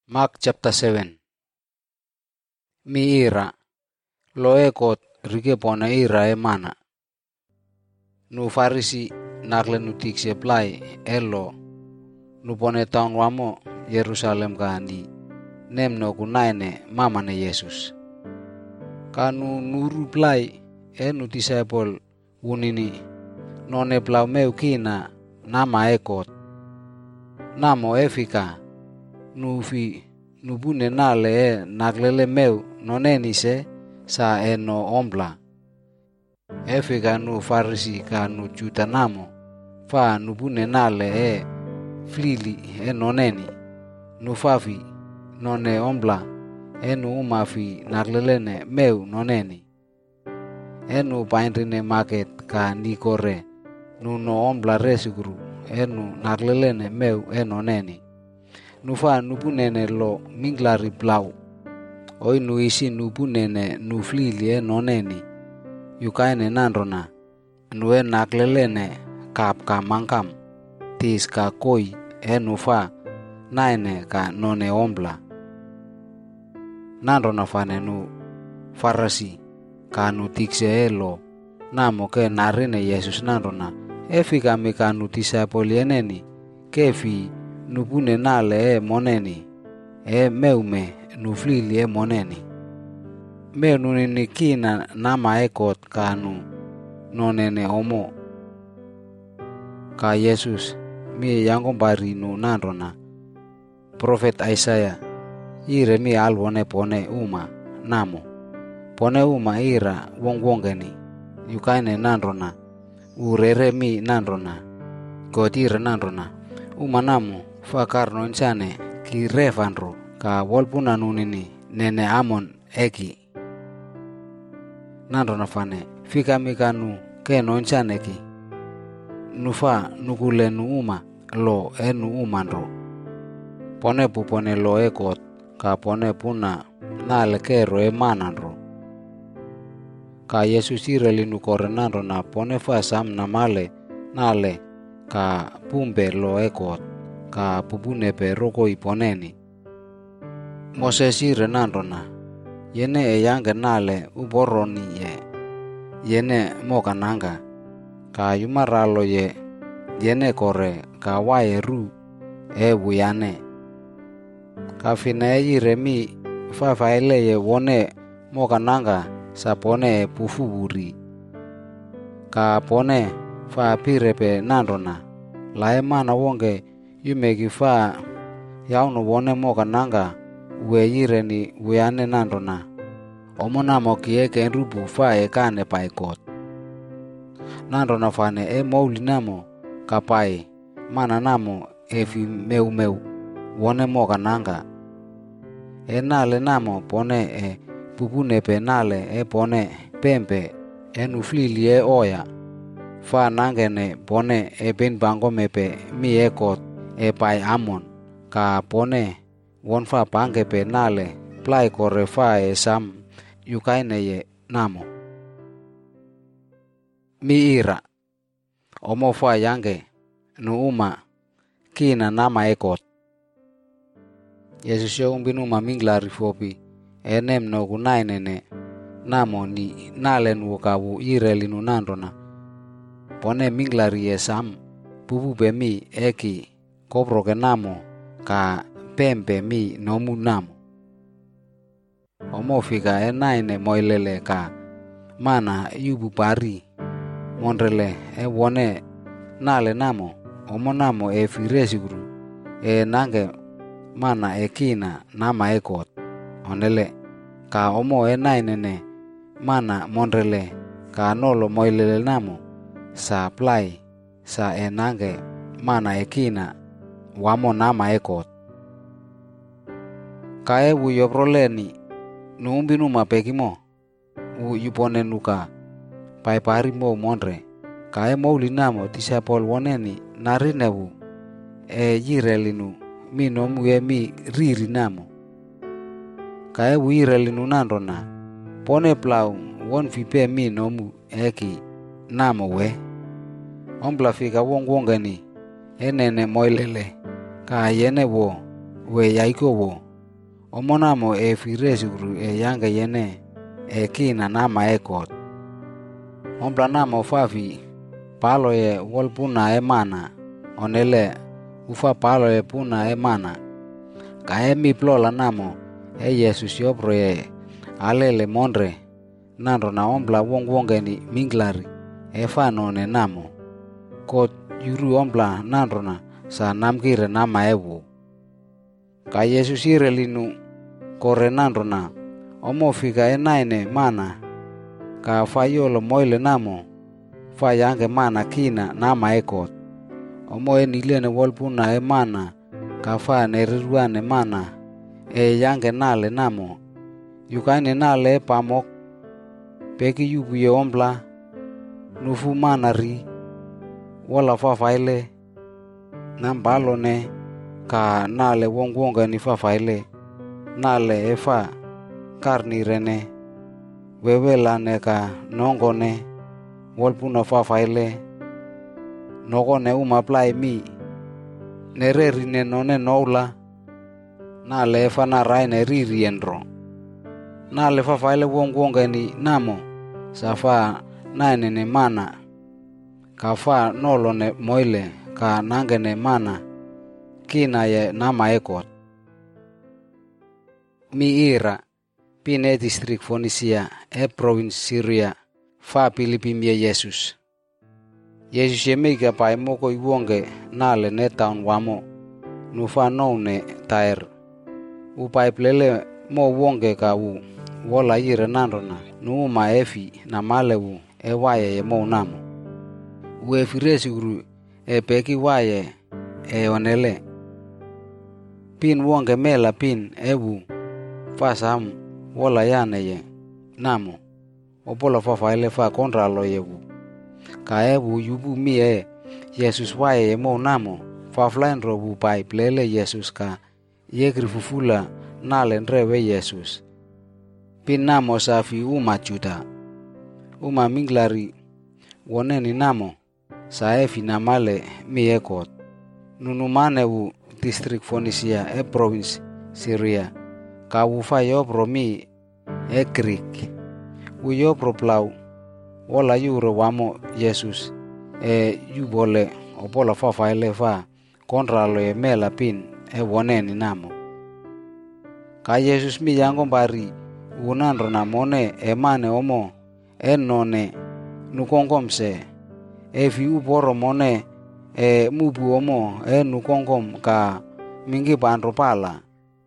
Mark chapter 7. Mi ira, lo ekot rike pona ira emana. Nu farisi nakle nu tikse plai elo, nu pone taun wamo Yerusalem kandi, nemno kunaine mamane Yesus. Kanu nuru plai nu disciple unini, none plau meu kina nama ekot. Namo efika, nubune nale naglele meu noneni se sa eno ombla. Efika nu farisi ka nu juta namo, fa nubune nale flili noneni, nu fafi none ombla nu umafi naglelene meu noneni. Nu paindrine market ka nikore, nu no ombla resiguru nu naglelene meu noneni. Nufa nupunene lo minglari plau. Oi nu isi nupunene nu flili noneni. Yukaine nandrona. Nu naglelene kap ka mangkam. Tis ka koi nufa naine ka none ombla. Nandrona fane nu farasi ka nu tikse elo. Namo ke narine Yesus nandrona. Efika mika nu disciple eneni. Kefi nupune nale moneni, meume nuflili moneni. Meu nunini kina nama ekot kanu nonene omo. Ka Yesus mi yangombari nu nandrona. Profet Isaiah ire mi alwone pone uma namo. Pone uma ira wongwongeni. Yukaine nandrona. Urere mi nandrona. Godire nandrona. Uma namo fakarno insane ki refanro ka wolpuna nunini nene amon eki. Nandrona fane fika mikanu ke no insane ki. Nufa nukule nu uma lo nu umandro. Pone pupone lo ekot ka pone puna nale kero manandro. Ka Yesus ireli nukore nandrona pone fa sam namale nale ka pumbe lo ekot ka pupune pe roko iponeni. Moses ire nandrona. Yene yange nale uboroni yene moka nanga. Ka yumaralo yene kore ka wae ru wuyane. Ka fina ire mi fafaile wone moka nanga sa pone pufuburi. Ka pone fa pirepe nandrona. Lae mana wonge yumegi fa yauno wone moka nanga we yireni weane nandrona. Omo namo kieke enrubu fa kane paikot. Nandrona fane mouli namo kapai mana namo efi meu wone moka nanga. Nale namo pone pupune pe nale pone pempe nuflili oya. Fa nangene pone ben bango mepe mi ekot pai amon. Ka pone won fa pange pe nale plai kore fa sam yukaine namo. Mi ira. Omo fa yange nu uma kina nama ekot. Yesus yo umbinuma minglari fopi enem no kunainene namo ni nale nukawu ireli nu nandrona. Pone minglari sam pupu pe mi eki koproke namo ka pempe mi nomu namo. Omo fika naine moilele ka mana yubu pari monrele wone nale namo. Omo namo firesiguru nange mana kina nama ekot. Onele ka omo nainene mana monrele ka nolo moilele namo. Sa plai sa nange mana kina wamo nama ekot. Ka yoproleni nu umbinuma pekimo yupone nuka pai pari mo monre. Ka mouli namo disciple woneni narinewu yirelinu mi nomu mi riri namo. Ka yirelinu nandrona pone plau won fipe mi nomu eki namo we. Ombla fika wongwongeni enene moilele ka yene wo we yaiko wo omonamo firesugru yange yene kina nama ekot. Ombla namo fafi palo wolpuna mana onele ufa palo puna mana. Ka mi plola namo Jesus yopro alele monre nandro na ombla wongeni minglari fanone namo. Kot yuru ombla nandro na sa namkire nama ewu. Ka Jesus irelinu kore nandro na omo fika naine mana ka fayolo moile namo fa yange mana kina nama ekot. Omo nilene wolpuna mana ka fa neriruane mana yange nale namo. Yukaine nale pamok peki yubuye ombla nufu mana ri wala fa faile nambalone ka nale wongwonga ni fa faile nale efa karni rene wewelane ka nongone wolpuna fa faile nogone plai mi nererine none noula nale efa na raine ririenro nale fa faile wongwonga ni namo safa nainene mana ka fa nolone moile ka nangene mana kina nama ekot. Mi ira pine distrik Fonisia province Syria fa pilipimie Jesus. Jesus yemeiga pai moko iwonge nale ne town wamo nufa noune tair. Upai plele mo wonge ka wola ire nandona nuuma efi na malewu waye mo namo. Uefiresiuru peki waye onele. Pin wonge mela pin ewu fasam wola yaneye namo. Opola fa faile fa kontralo yewu. Ka ewu yubu mi Jesus waye mo namo. Fa flainro wu pai plele Jesus ka yekri fufula nale nrewe Jesus. Pin namo safi juda. Minglari woneni namo sa efi namale mi ekot. Nunumane wu distrik Fonisia province Syria. Ka wufa yopro mi Greek. Wu yopro plau wala yure wamo Jesus yubole opola fa faile fa kontralo mela pin woneni namo. Ka Jesus mi yango bari unandro na mone mane omo none nukongomse fi uporo mone mubu omo nukongom ka mingi bandro pala.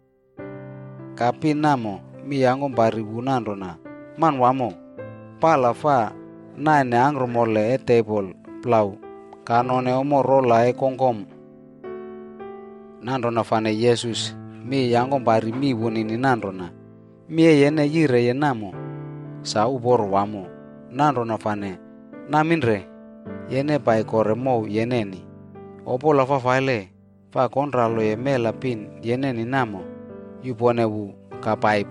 Ka pinamo mi yango bari unandro na man wamo pala fa naine angro mole table plau ka none omo rola kongom. Nandro na fane Jesus mi yango bari mi wonini nandro na mi yene yire yenamo sa uboro wamo. Nandro na fane naminre yene pai kore mo yeneni. Opola fa faile fa kontralo mela pin yeneni namo yupone wu ka paipu.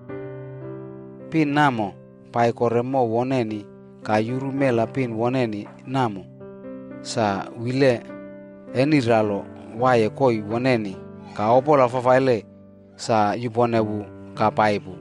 Pin namo pai kore mo woneni ka yuru mela pin woneni namo. Sa wile eniralo waye koi woneni ka opola fa faile sa yupone wu ka paipu.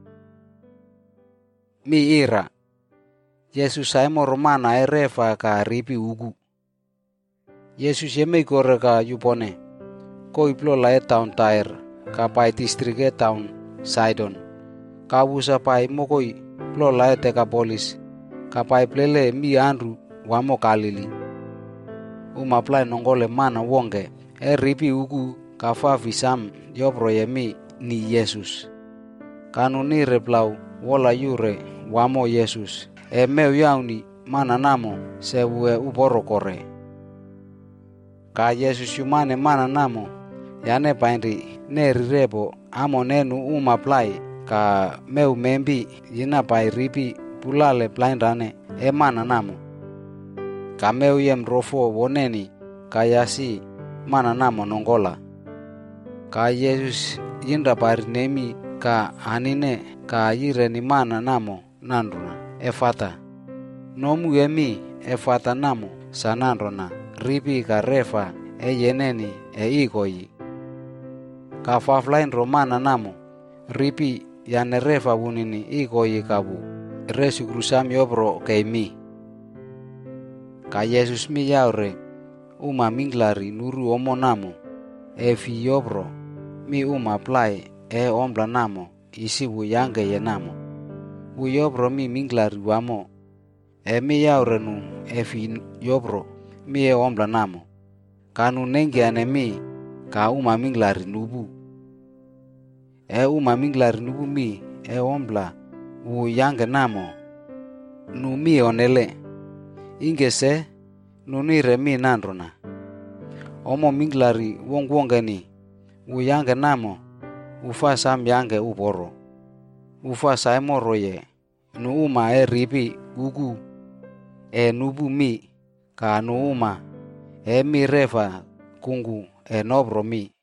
Mi ira Jesus saimo romana refa ka ripi ugu. Jesus yemei kore ka yupone koi plola town Tyre ka pai distrik town Sidon. Ka wusa pai mokoi plola Decapolis ka pai plele mi Andrew wamo Galili. Plai nongole mana wonge ripi ugu ka fa visam yopro yemi ni Jesus. Kanuni replau wola yure wamo Jesus meu yauni mana namo sewe uporo kore. Ka Jesus yumane mana namo yane paindi neri rebo amo nenu plai ka meu membi yina pai ripi pulale plaindane mana namo. Ka meu yem rofo woneni ka yasi mana namo nongola. Ka Jesus yinda pari nemi ka anine ka yireni mana namo nandrona efata. Nomu yemi efata namo sanandrona ripi ka refa yeneni ikoyi. Ka faflain romana namo ripi yane refa wunini iko yikabu resu krusam yobro keimi. Ka Yesus mi yaure uma minglari nuru omo namo fi yobro mi uma plai ombla namo isi wu yange ye namo. Wu yobro mi minglari wamo mi yaure nu fi yobro mi ombla namo. Kanu nengi ane mi ka uma minglari nubu. Uma minglari nubu mi ombla wu yange namo nu mi onele. Inge se nunire mi nandrona. Omo minglari wongwongeni wu yange namo ufa sam yange uporo. Ufa sai moro ye nu uma ripi gugu nubu mi ka nu uma mi refa kungu nobro mi.